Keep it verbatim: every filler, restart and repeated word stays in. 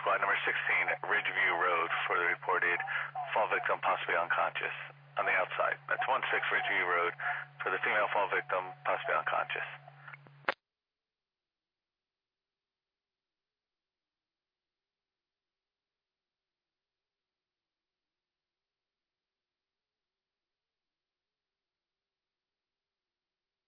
squad number sixteen, Ridgeview Road, for the reported fall victim possibly unconscious on the outside. That's one six Ridgeview Road for the female fall victim possibly unconscious.